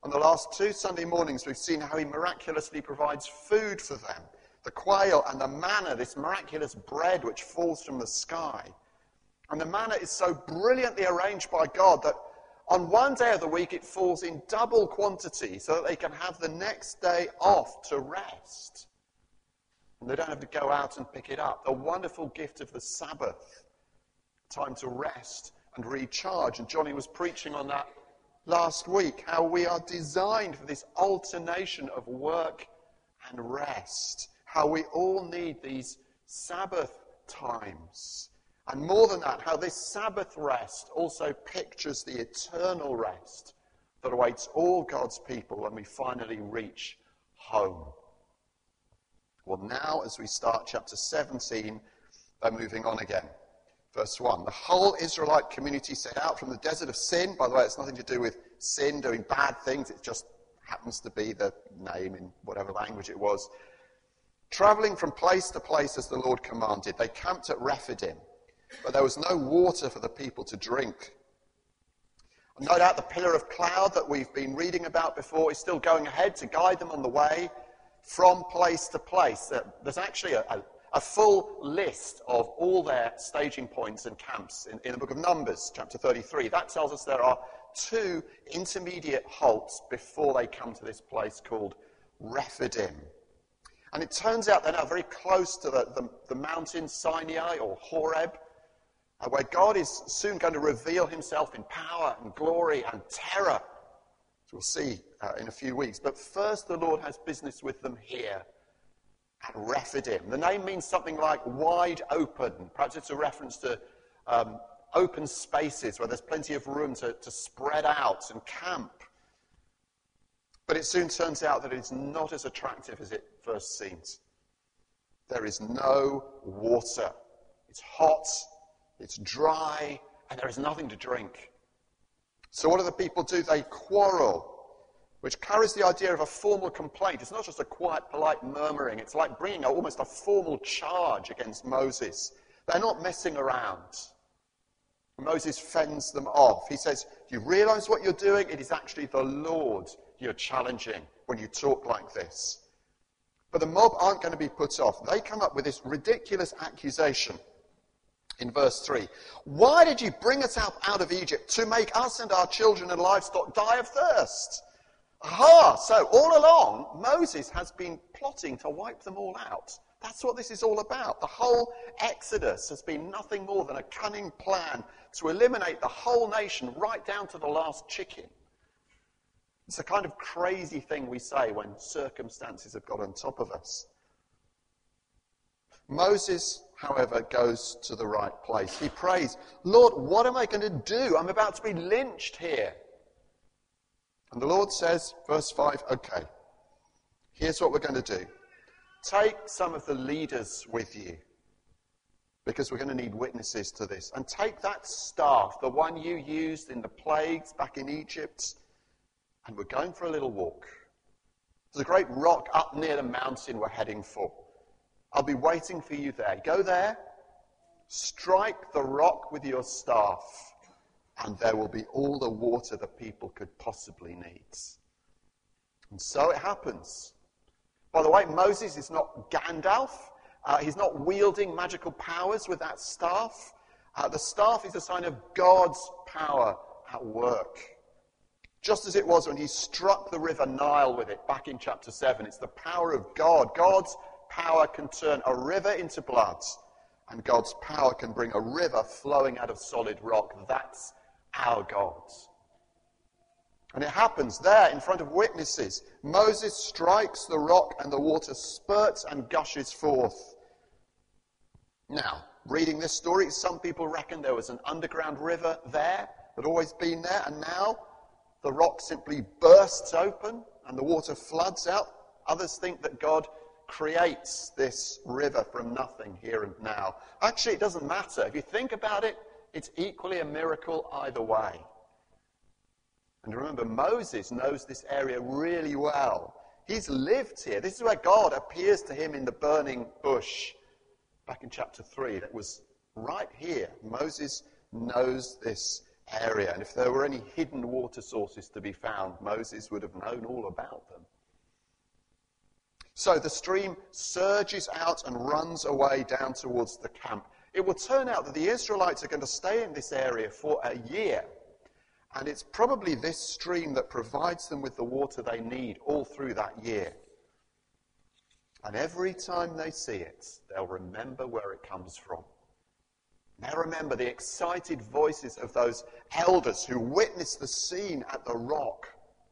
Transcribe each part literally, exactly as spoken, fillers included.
On the last two Sunday mornings, we've seen how he miraculously provides food for them. The quail and the manna, this miraculous bread which falls from the sky. And the manna is so brilliantly arranged by God that on one day of the week it falls in double quantity so that they can have the next day off to rest. And they don't have to go out and pick it up. The wonderful gift of the Sabbath. Time to rest and recharge. And Johnny was preaching on that last week, how we are designed for this alternation of work and rest. How we all need these Sabbath times. And more than that, how this Sabbath rest also pictures the eternal rest that awaits all God's people when we finally reach home. Well, now as we start chapter seventeen, they're moving on again. Verse one, the whole Israelite community set out from the desert of Sin. By the way, it's nothing to do with sin, doing bad things. It just happens to be the name in whatever language it was. Traveling from place to place as the Lord commanded, they camped at Rephidim. But there was no water for the people to drink. And no doubt the pillar of cloud that we've been reading about before is still going ahead to guide them on the way from place to place. There's actually a, a, a full list of all their staging points and camps in, in the book of Numbers, chapter thirty-three. That tells us there are two intermediate halts before they come to this place called Rephidim. And it turns out they're now very close to the, the, the mountain Sinai or Horeb, Uh, where God is soon going to reveal himself in power and glory and terror, as we'll see uh, in a few weeks. But first the Lord has business with them here at Rephidim. The name means something like wide open. Perhaps it's a reference to um, open spaces where there's plenty of room to, to spread out and camp. But it soon turns out that it's not as attractive as it first seems. There is no water. It's hot. It's dry, and there is nothing to drink. So what do the people do? They quarrel, which carries the idea of a formal complaint. It's not just a quiet, polite murmuring. It's like bringing a, almost a formal charge against Moses. They're not messing around. Moses fends them off. He says, do you realize what you're doing? It is actually the Lord you're challenging when you talk like this. But the mob aren't going to be put off. They come up with this ridiculous accusation. In verse three, why did you bring us out, out of Egypt to make us and our children and livestock die of thirst? Aha! So all along, Moses has been plotting to wipe them all out. That's what this is all about. The whole Exodus has been nothing more than a cunning plan to eliminate the whole nation right down to the last chicken. It's a kind of crazy thing we say when circumstances have got on top of us. Moses, however, goes to the right place. He prays, Lord, what am I going to do? I'm about to be lynched here. And the Lord says, verse five, okay, here's what we're going to do. Take some of the leaders with you, because we're going to need witnesses to this. And take that staff, the one you used in the plagues back in Egypt, and we're going for a little walk. There's a great rock up near the mountain we're heading for. I'll be waiting for you there. Go there, strike the rock with your staff, and there will be all the water the people could possibly need. And so it happens. By the way, Moses is not Gandalf. Uh, he's not wielding magical powers with that staff. Uh, the staff is a sign of God's power at work. Just as it was when he struck the river Nile with it back in chapter seven. It's the power of God. God's power can turn a river into blood, and God's power can bring a river flowing out of solid rock. That's our God. And it happens there in front of witnesses. Moses strikes the rock and the water spurts and gushes forth. Now, reading this story, some people reckon there was an underground river there that had always been there, and now the rock simply bursts open and the water floods out. Others think that God creates this river from nothing here and now. Actually, it doesn't matter. If you think about it, it's equally a miracle either way. And remember, Moses knows this area really well. He's lived here. This is where God appears to him in the burning bush back in chapter three. That was right here. Moses knows this area. And if there were any hidden water sources to be found, Moses would have known all about them. So the stream surges out and runs away down towards the camp. It will turn out that the Israelites are going to stay in this area for a year. And it's probably this stream that provides them with the water they need all through that year. And every time they see it, they'll remember where it comes from. They'll remember the excited voices of those elders who witnessed the scene at the rock.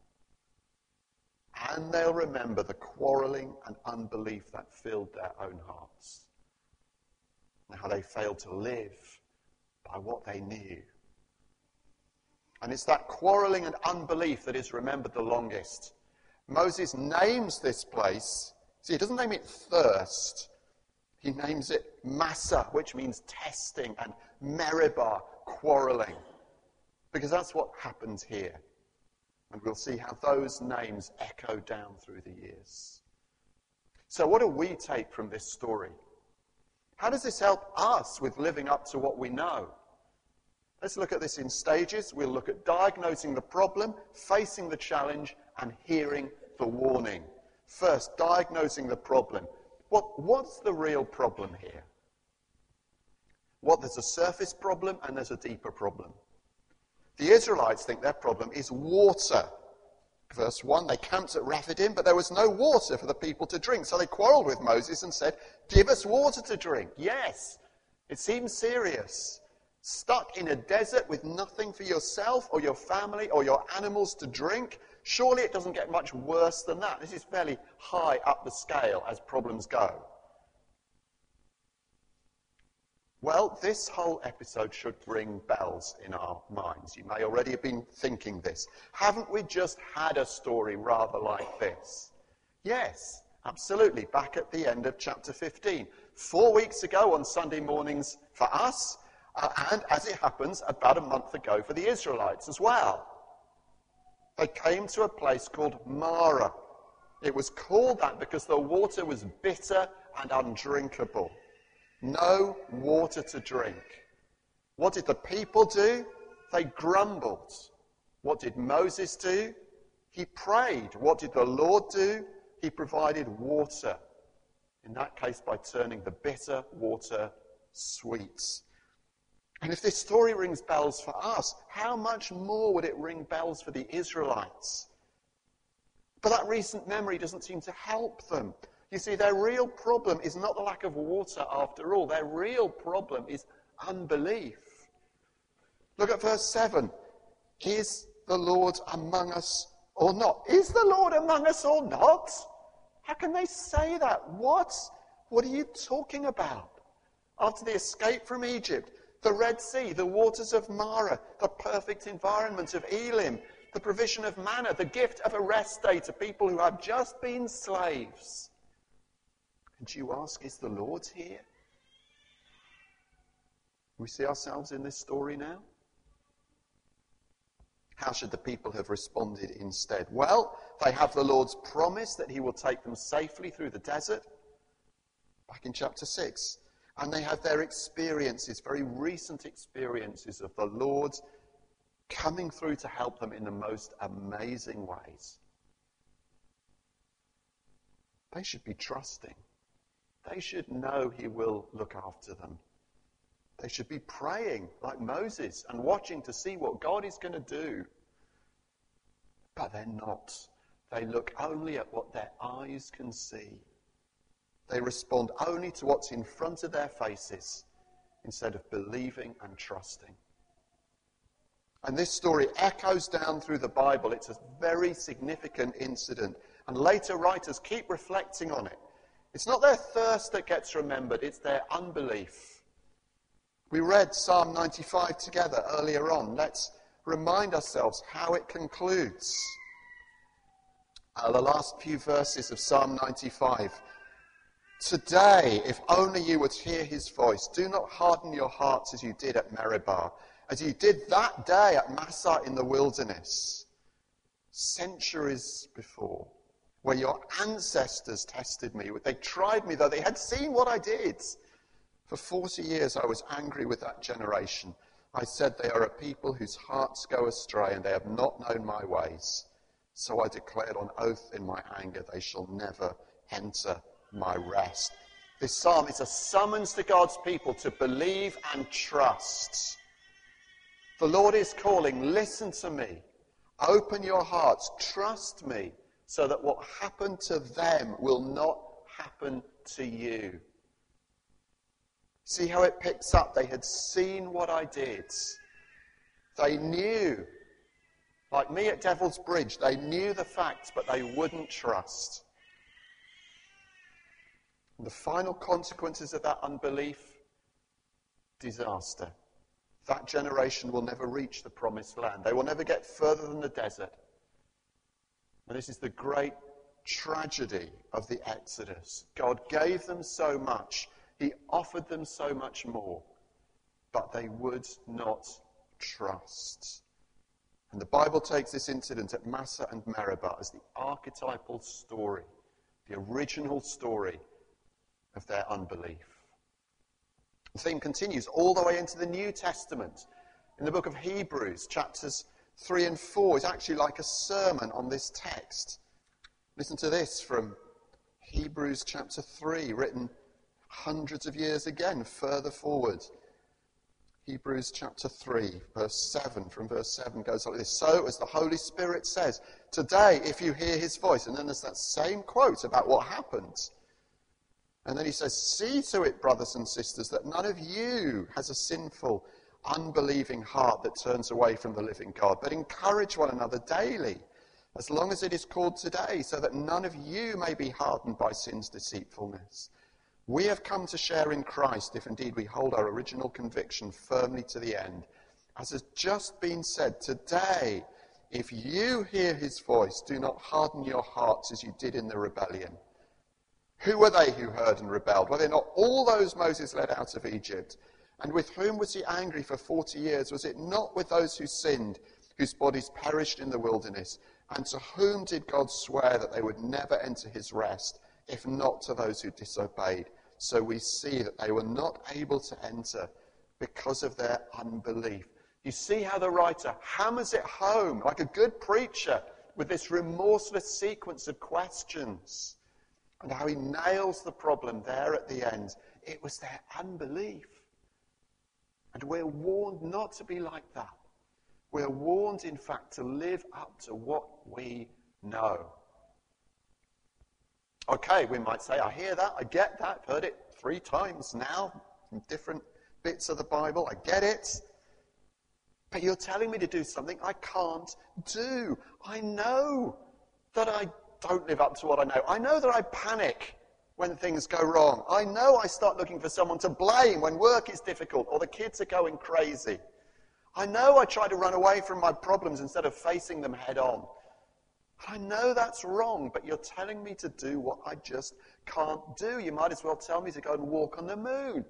And they'll remember the quarreling and unbelief that filled their own hearts. And how they failed to live by what they knew. And it's that quarreling and unbelief that is remembered the longest. Moses names this place. See, he doesn't name it thirst. He names it Massah, which means testing, and Meribah, quarreling. Because that's what happens here. And we'll see how those names echo down through the years. So what do we take from this story? How does this help us with living up to what we know? Let's look at this in stages. We'll look at diagnosing the problem, facing the challenge, and hearing the warning. First, diagnosing the problem. What, what's the real problem here? What, there's a surface problem and there's a deeper problem. The Israelites think their problem is water. Verse one, they camped at Rephidim, but there was no water for the people to drink. So they quarreled with Moses and said, give us water to drink. Yes, it seems serious. Stuck in a desert with nothing for yourself or your family or your animals to drink? Surely it doesn't get much worse than that. This is fairly high up the scale as problems go. Well, this whole episode should ring bells in our minds. You may already have been thinking this. Haven't we just had a story rather like this? Yes, absolutely. Back at the end of chapter fifteen. Four weeks ago on Sunday mornings for us, uh, and as it happens, about a month ago for the Israelites as well. They came to a place called Marah. It was called that because the water was bitter and undrinkable. No water to drink. What did the people do? They grumbled. What did Moses do? He prayed. What did the Lord do? He provided water. In that case, by turning the bitter water sweet. And if this story rings bells for us, how much more would it ring bells for the Israelites? But that recent memory doesn't seem to help them. You see, their real problem is not the lack of water after all. Their real problem is unbelief. Look at verse seven. Is the Lord among us or not? Is the Lord among us or not? How can they say that? What? What are you talking about? After the escape from Egypt, the Red Sea, the waters of Marah, the perfect environment of Elim, the provision of manna, the gift of a rest day to people who have just been slaves. And you ask, is the Lord here? We see ourselves in this story now? How should the people have responded instead? Well, they have the Lord's promise that he will take them safely through the desert, back in chapter six. And they have their experiences, very recent experiences of the Lord coming through to help them in the most amazing ways. They should be trusting. They should know he will look after them. They should be praying like Moses and watching to see what God is going to do. But they're not. They look only at what their eyes can see. They respond only to what's in front of their faces instead of believing and trusting. And this story echoes down through the Bible. It's a very significant incident. And later writers keep reflecting on it. It's not their thirst that gets remembered, it's their unbelief. We read Psalm ninety-five together earlier on. Let's remind ourselves how it concludes. Uh, the last few verses of Psalm ninety-five. Today, if only you would hear his voice, do not harden your hearts as you did at Meribah, as you did that day at Massah in the wilderness, centuries before, where your ancestors tested me. They tried me, though they had seen what I did. For forty years I was angry with that generation. I said, they are a people whose hearts go astray, and they have not known my ways. So I declared on oath in my anger, they shall never enter my rest. This psalm is a summons to God's people to believe and trust. The Lord is calling, listen to me, open your hearts, trust me, so that what happened to them will not happen to you. See how it picks up? They had seen what I did. They knew, like me at Devil's Bridge, they knew the facts, but they wouldn't trust. And the final consequences of that unbelief, disaster. That generation will never reach the promised land. They will never get further than the desert. And this is the great tragedy of the Exodus. God gave them so much. He offered them so much more, but they would not trust. And the Bible takes this incident at Massah and Meribah as the archetypal story, the original story of their unbelief. The theme continues all the way into the New Testament. In the book of Hebrews, chapters three and four is actually like a sermon on this text. Listen to this from Hebrews chapter three, written hundreds of years again, further forward. Hebrews chapter three, verse seven, from verse seven goes like this. So, as the Holy Spirit says, today, if you hear his voice, and then there's that same quote about what happened. And then he says, see to it, brothers and sisters, that none of you has a sinful, unbelieving heart that turns away from the living God, but encourage one another daily, as long as it is called today, so that none of you may be hardened by sin's deceitfulness. We have come to share in Christ, if indeed we hold our original conviction firmly to the end. As has just been said, today, if you hear his voice, do not harden your hearts as you did in the rebellion. Who were they who heard and rebelled? Were they not all those Moses led out of Egypt? And with whom was he angry for forty years? Was it not with those who sinned, whose bodies perished in the wilderness? And to whom did God swear that they would never enter his rest, if not to those who disobeyed? So we see that they were not able to enter because of their unbelief. You see how the writer hammers it home like a good preacher with this remorseless sequence of questions, and how he nails the problem there at the end. It was their unbelief. And we're warned not to be like that. We're warned, in fact, to live up to what we know. Okay, we might say, I hear that, I get that, I've heard it three times now from different bits of the Bible, I get it. But you're telling me to do something I can't do. I know that I don't live up to what I know. I know that I panic when things go wrong. I know I start looking for someone to blame when work is difficult or the kids are going crazy. I know I try to run away from my problems instead of facing them head on. I know that's wrong, but you're telling me to do what I just can't do. You might as well tell me to go and walk on the moon.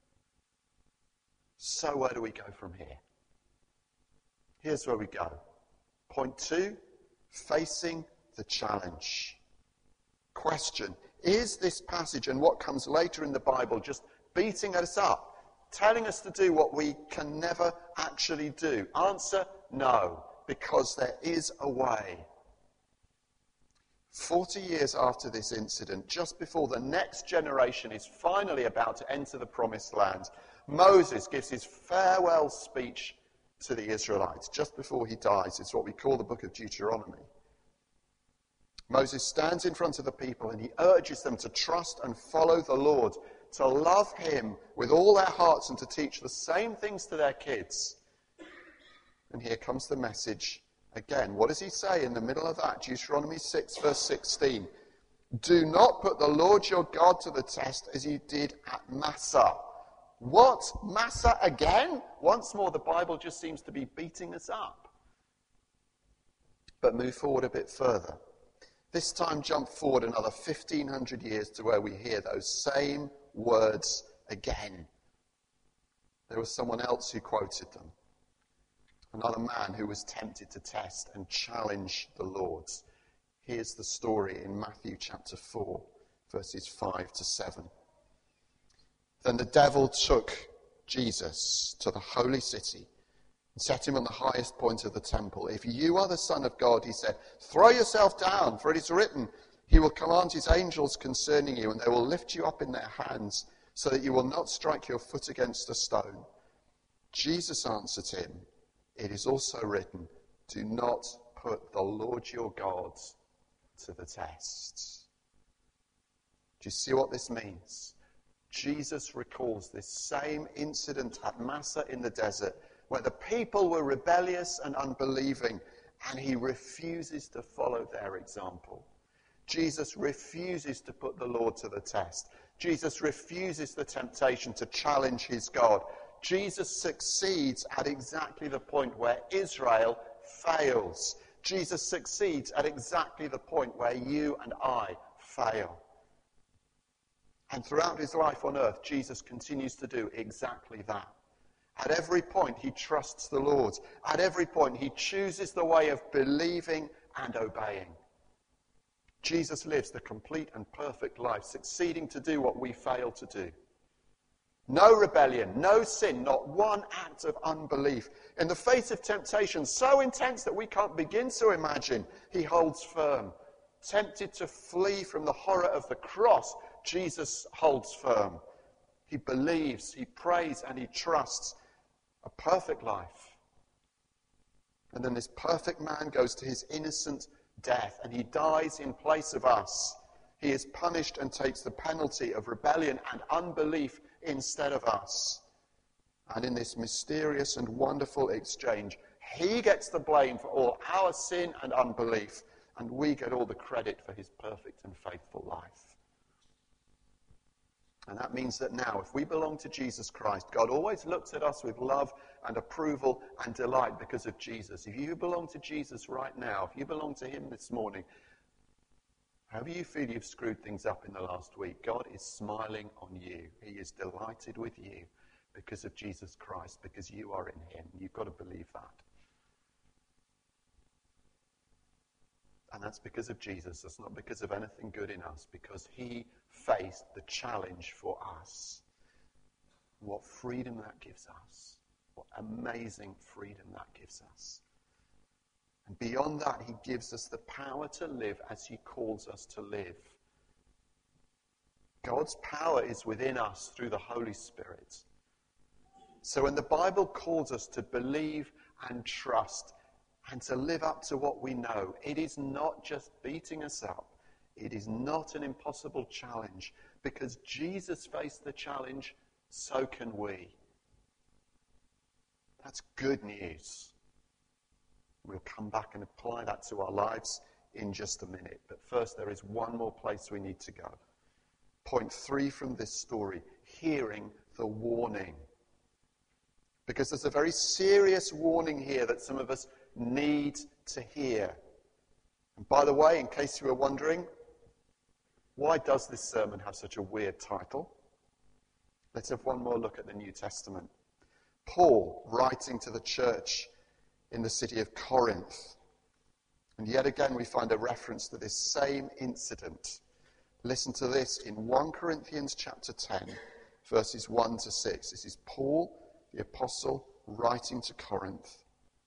So where do we go from here? Here's where we go. Point two, facing the challenge. Question, is this passage and what comes later in the Bible just beating us up, telling us to do what we can never actually do? Answer, no, because there is a way. Forty years after this incident, just before the next generation is finally about to enter the promised land, Moses gives his farewell speech to the Israelites just before he dies. It's what we call the book of Deuteronomy. Moses stands in front of the people and he urges them to trust and follow the Lord, to love him with all their hearts and to teach the same things to their kids. And here comes the message again. What does he say in the middle of that? Deuteronomy six, verse sixteen. Do not put the Lord your God to the test as you did at Massah. What? Massah again? Once more, the Bible just seems to be beating us up. But move forward a bit further. This time jump forward another fifteen hundred years to where we hear those same words again. There was someone else who quoted them. Another man who was tempted to test and challenge the Lord. Here's the story in Matthew chapter four, verses five to seven. Then the devil took Jesus to the holy city and set him on the highest point of the temple. If you are the Son of God, he said, throw yourself down, for it is written, he will command his angels concerning you, and they will lift you up in their hands, so that you will not strike your foot against a stone. Jesus answered him, it is also written, do not put the Lord your God to the test. Do you see what this means? Jesus recalls this same incident at Massa in the desert, where the people were rebellious and unbelieving, and he refuses to follow their example. Jesus refuses to put the Lord to the test. Jesus refuses the temptation to challenge his God. Jesus succeeds at exactly the point where Israel fails. Jesus succeeds at exactly the point where you and I fail. And throughout his life on earth, Jesus continues to do exactly that. At every point, he trusts the Lord. At every point, he chooses the way of believing and obeying. Jesus lives the complete and perfect life, succeeding to do what we fail to do. No rebellion, no sin, not one act of unbelief. In the face of temptation so intense that we can't begin to imagine, he holds firm. Tempted to flee from the horror of the cross, Jesus holds firm. He believes, he prays, and he trusts a perfect life. And then this perfect man goes to his innocent death, and he dies in place of us. He is punished and takes the penalty of rebellion and unbelief instead of us. And in this mysterious and wonderful exchange, he gets the blame for all our sin and unbelief, and we get all the credit for his perfect and faithful life. And that means that now, if we belong to Jesus Christ, God always looks at us with love and approval and delight because of Jesus. If you belong to Jesus right now, if you belong to him this morning, however you feel you've screwed things up in the last week, God is smiling on you. He is delighted with you because of Jesus Christ, because you are in him. You've got to believe that. And that's because of Jesus. That's not because of anything good in us, because he faced the challenge for us. What freedom that gives us. What amazing freedom that gives us. And beyond that, he gives us the power to live as he calls us to live. God's power is within us through the Holy Spirit. So when the Bible calls us to believe and trust and to live up to what we know, it is not just beating us up. It is not an impossible challenge. Because Jesus faced the challenge, so can we. That's good news. We'll come back and apply that to our lives in just a minute. But first, there is one more place we need to go. Point three from this story, hearing the warning. Because there's a very serious warning here that some of us need to hear. And by the way, in case you were wondering, why does this sermon have such a weird title? Let's have one more look at the New Testament. Paul, writing to the church in the city of Corinth. And yet again we find a reference to this same incident. Listen to this in First Corinthians chapter ten, verses one to six. This is Paul, the apostle, writing to Corinth.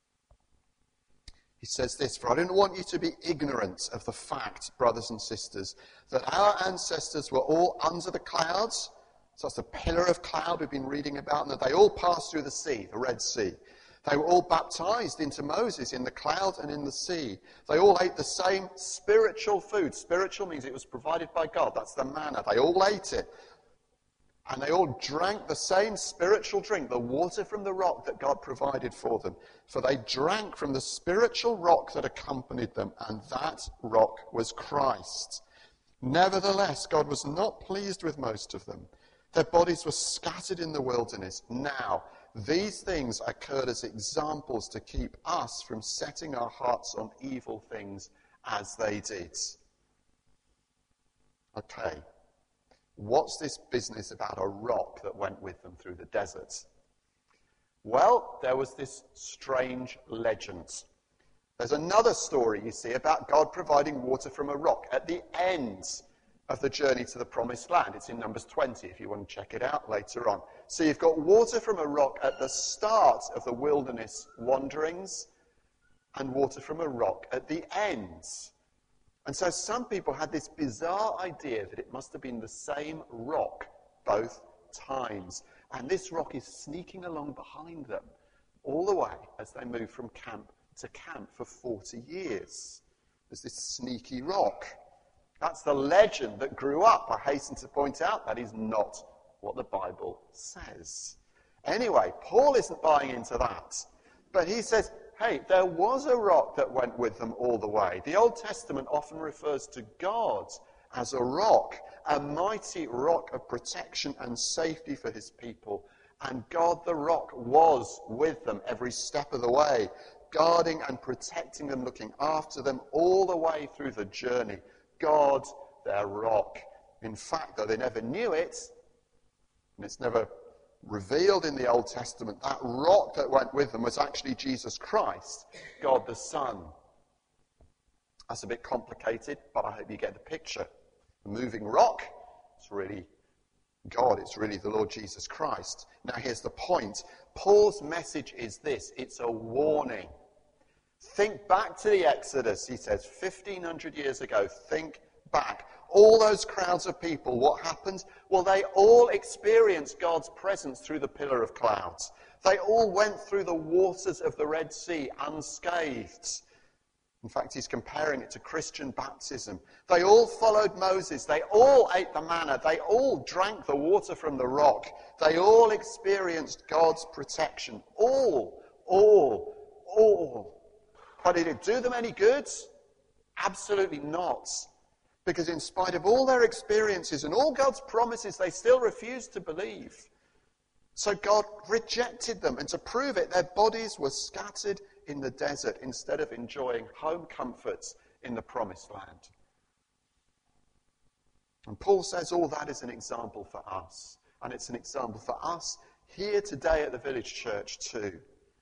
He says this, "For I don't want you to be ignorant of the fact, brothers and sisters, that our ancestors were all under the clouds." So that's the pillar of cloud we've been reading about, and that they all passed through the sea, the Red Sea. They were all baptized into Moses in the cloud and in the sea. They all ate the same spiritual food. Spiritual means it was provided by God. That's the manna. They all ate it. And they all drank the same spiritual drink, the water from the rock that God provided for them. For they drank from the spiritual rock that accompanied them, and that rock was Christ. Nevertheless, God was not pleased with most of them. Their bodies were scattered in the wilderness. Now, these things occurred as examples to keep us from setting our hearts on evil things as they did. Okay. What's this business about a rock that went with them through the desert? Well, there was this strange legend. There's another story, you see, about God providing water from a rock at the end of the journey to the promised land. It's in Numbers twenty if you want to check it out later on. So you've got water from a rock at the start of the wilderness wanderings and water from a rock at the ends. And so some people had this bizarre idea that it must have been the same rock both times. And this rock is sneaking along behind them all the way as they move from camp to camp for forty years. There's this sneaky rock. That's the legend that grew up. I hasten to point out that is not what the Bible says. Anyway, Paul isn't buying into that. But he says, hey, there was a rock that went with them all the way. The Old Testament often refers to God as a rock, a mighty rock of protection and safety for his people. And God the rock was with them every step of the way, guarding and protecting them, looking after them all the way through the journey. God, their rock. In fact, though they never knew it, and it's never revealed in the Old Testament, that rock that went with them was actually Jesus Christ, God the Son. That's a bit complicated, but I hope you get the picture. The moving rock, it's really God, it's really the Lord Jesus Christ. Now here's the point. Paul's message is this. It's a warning. Think back to the Exodus, he says, fifteen hundred years ago. Think back. All those crowds of people, what happened? Well, they all experienced God's presence through the pillar of clouds. They all went through the waters of the Red Sea unscathed. In fact, he's comparing it to Christian baptism. They all followed Moses. They all ate the manna. They all drank the water from the rock. They all experienced God's protection. All, all, all. But did it do them any good? Absolutely not. Because in spite of all their experiences and all God's promises, they still refused to believe. So God rejected them. And to prove it, their bodies were scattered in the desert instead of enjoying home comforts in the promised land. And Paul says all that is an example for us. And it's an example for us here today at the Village Church too.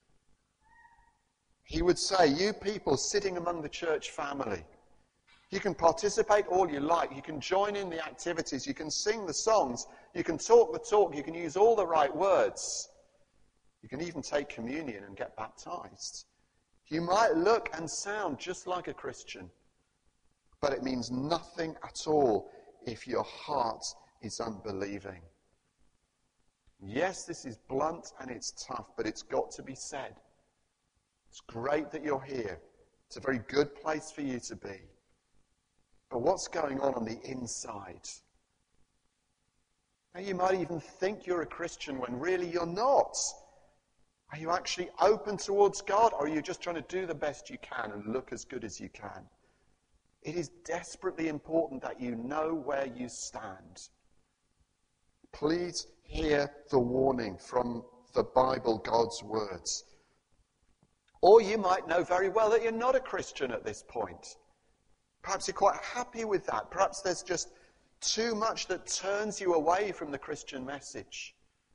He would say, you people sitting among the church family, you can participate all you like. You can join in the activities. You can sing the songs. You can talk the talk. You can use all the right words. You can even take communion and get baptized. You might look and sound just like a Christian, but it means nothing at all if your heart is unbelieving. Yes, this is blunt and it's tough, but it's got to be said. It's great that you're here. It's a very good place for you to be. But what's going on on the inside? Now, you might even think you're a Christian when really you're not. Are you actually open towards God, or are you just trying to do the best you can and look as good as you can? It is desperately important that you know where you stand. Please hear the warning from the Bible, God's words. Or you might know very well that you're not a Christian at this point. Perhaps you're quite happy with that. Perhaps there's just too much that turns you away from the Christian message.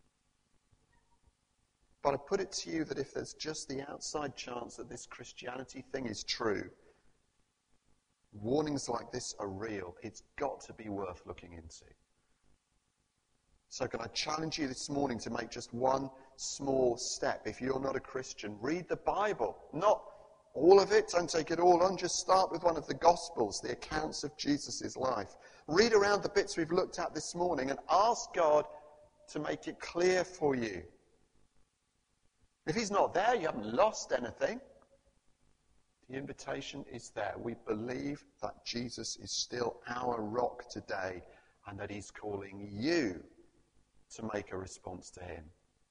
But I put it to you that if there's just the outside chance that this Christianity thing is true, warnings like this are real. It's got to be worth looking into. So can I challenge you this morning to make just one small step? If you're not a Christian, read the Bible. Not all of it, don't take it all on. Just start with one of the Gospels, the accounts of Jesus' life. Read around the bits we've looked at this morning and ask God to make it clear for you. If he's not there, you haven't lost anything. The invitation is there. We believe that Jesus is still our rock today and that he's calling you to make a response to him.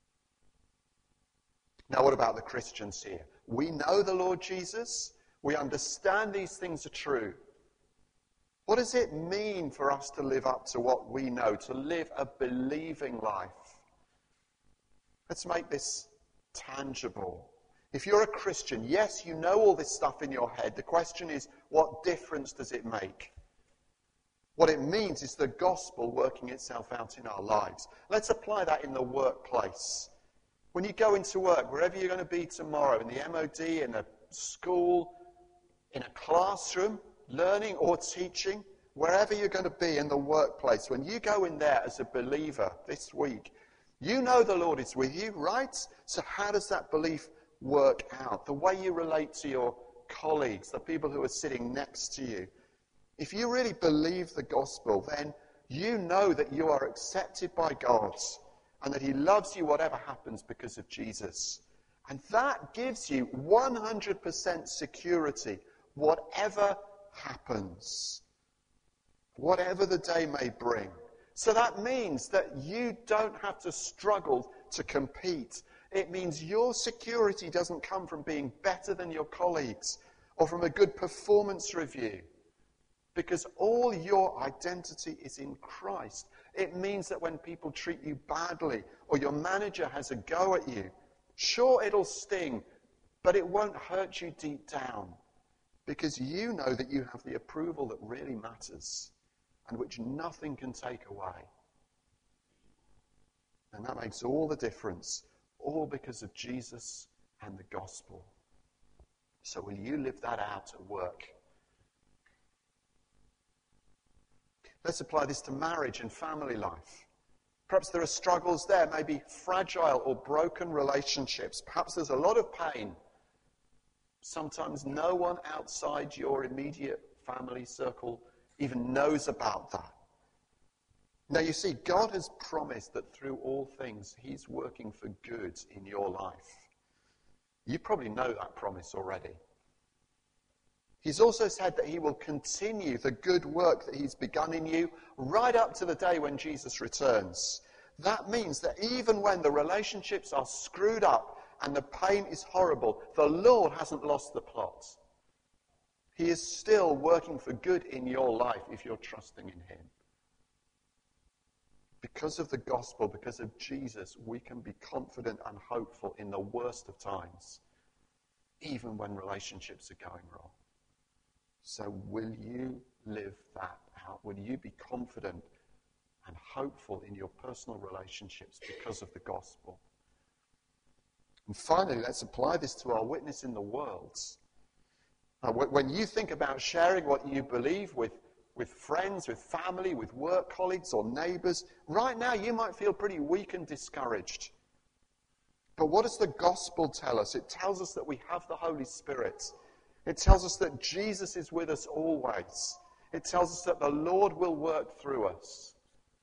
Now, what about the Christians here? We know the Lord Jesus. We understand these things are true. What does it mean for us to live up to what we know, to live a believing life? Let's make this tangible. If you're a Christian, yes, you know all this stuff in your head. The question is, what difference does it make? What it means is the gospel working itself out in our lives. Let's apply that in the workplace. When you go into work, wherever you're going to be tomorrow, in the M O D, in a school, in a classroom, learning or teaching, wherever you're going to be in the workplace, when you go in there as a believer this week, you know the Lord is with you, right? So how does that belief work out? The way you relate to your colleagues, the people who are sitting next to you. If you really believe the gospel, then you know that you are accepted by God and that he loves you whatever happens because of Jesus. And that gives you one hundred percent security, whatever happens, whatever the day may bring. So that means that you don't have to struggle to compete. It means your security doesn't come from being better than your colleagues or from a good performance review, because all your identity is in Christ. It means that when people treat you badly or your manager has a go at you, sure, it'll sting, but it won't hurt you deep down, because you know that you have the approval that really matters and which nothing can take away. And that makes all the difference, all because of Jesus and the gospel. So will you live that out at work? Let's apply this to marriage and family life. Perhaps there are struggles there, maybe fragile or broken relationships. Perhaps there's a lot of pain. Sometimes no one outside your immediate family circle even knows about that. Now you see, God has promised that through all things, he's working for good in your life. You probably know that promise already. He's also said that he will continue the good work that he's begun in you right up to the day when Jesus returns. That means that even when the relationships are screwed up and the pain is horrible, the Lord hasn't lost the plot. He is still working for good in your life if you're trusting in him. Because of the gospel, because of Jesus, we can be confident and hopeful in the worst of times, even when relationships are going wrong. So will you live that out? Will you be confident and hopeful in your personal relationships because of the gospel? And finally, let's apply this to our witness in the world. Now, when you think about sharing what you believe with, with friends, with family, with work colleagues or neighbors, right now you might feel pretty weak and discouraged. But what does the gospel tell us? It tells us that we have the Holy Spirit. It tells us that Jesus is with us always. It tells us that the Lord will work through us.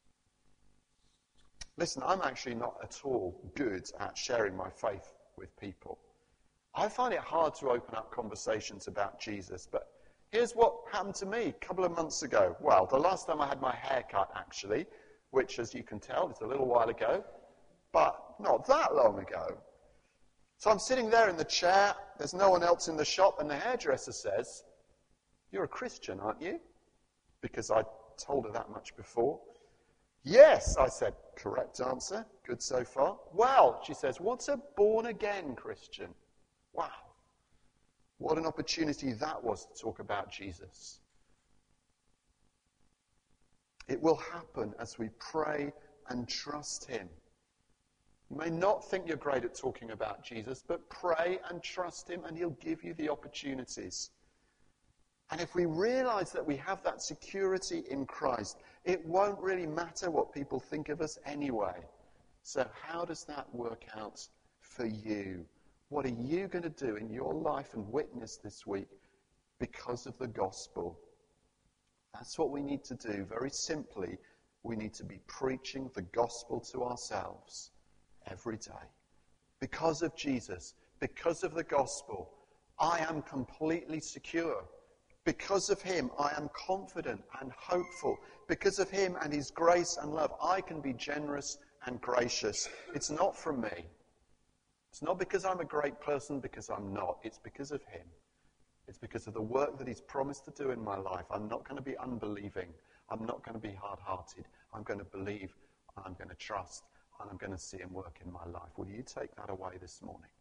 Listen, I'm actually not at all good at sharing my faith with people. I find it hard to open up conversations about Jesus, but here's what happened to me a couple of months ago. Well, the last time I had my hair cut, actually, which, as you can tell, is a little while ago, but not that long ago. So I'm sitting there in the chair, there's no one else in the shop, and the hairdresser says, "You're a Christian, aren't you?" Because I told her that much before. "Yes," I said. Correct answer. Good so far. "Well," she says, "what's a born-again Christian?" Wow. What an opportunity that was to talk about Jesus. It will happen as we pray and trust him. You may not think you're great at talking about Jesus, but pray and trust him and he'll give you the opportunities. And if we realize that we have that security in Christ, it won't really matter what people think of us anyway. So how does that work out for you? What are you going to do in your life and witness this week because of the gospel? That's what we need to do. Very simply, we need to be preaching the gospel to ourselves every day. Because of Jesus, because of the gospel, I am completely secure. Because of him, I am confident and hopeful. Because of him and his grace and love, I can be generous and gracious. It's not from me. It's not because I'm a great person, because I'm not. It's because of him. It's because of the work that he's promised to do in my life. I'm not going to be unbelieving. I'm not going to be hard-hearted. I'm going to believe, and I'm going to trust, and I'm going to see him work in my life. Will you take that away this morning?